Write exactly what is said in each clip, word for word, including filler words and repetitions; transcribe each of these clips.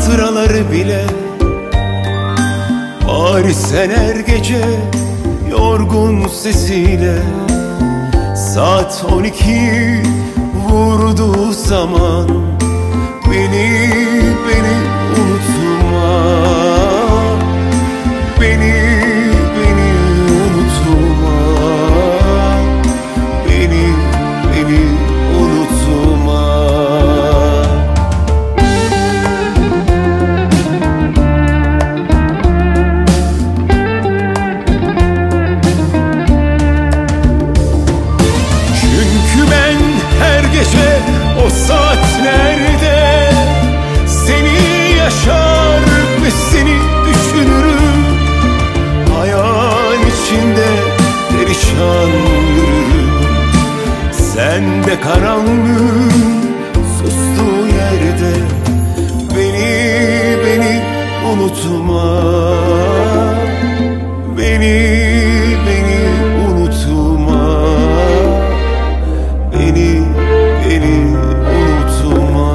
hatıraları bile. Bari sen her gece yorgun sesiyle, saat on iki vurduğu zaman beni, beni unutma. Beni, beni unutma. Beni, beni unutma. Çünkü ben her gece o saatlerde seni yaşar ve seni düşünürüm. Hayal içinde perişan yürürüm. Sen de karanlığın sustuğu yerde beni, beni unutma. Beni, beni unutma. Beni, beni unutma.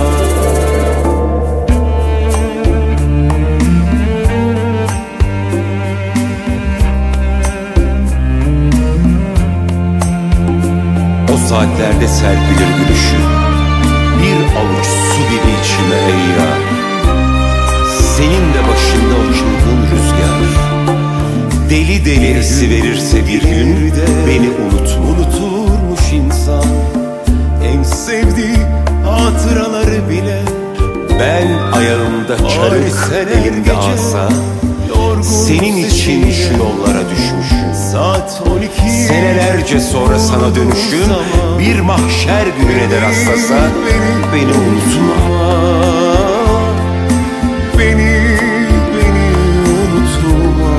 O saatlerde serpilir gülüşü, bir avuç su gibi içime ey yar. Senin de başında o çılgın rüzgar, deli deli esiverirse bir gün beni unutma. Unuturmuş insan en sevdiği hatıraları bile. Ben ayağımda çarık, elimde asa, senin için şu yollara düşmüşüm. Saat on iki senelerce sonra sana dönüşüm bir mahşer gününe de rastlasa beni unutma. Beni, beni unutma.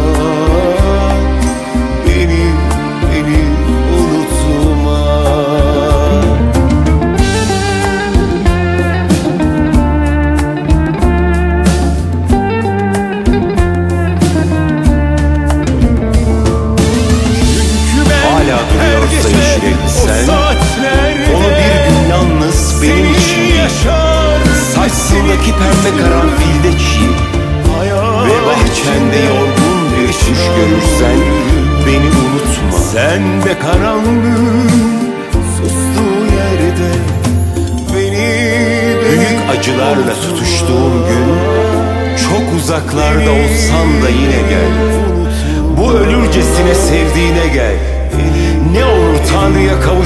Beni, beni unutma. Çünkü ben hala duruyorsa yeşil elbisen, onu bir gün yalnız benim için yaşar. Saçsındaki pembe karanfilde çiğ ve bahçende yorgun bir kuş görürsen beni unutma. Sen de karanlığın sustuğu yerde beni, beni büyük acılarla tutuştuğum gün, çok uzaklarda olsam da yine gel. Bu ölürcesine sevdiğine gel. Ne olur Tanrı'ya kavuş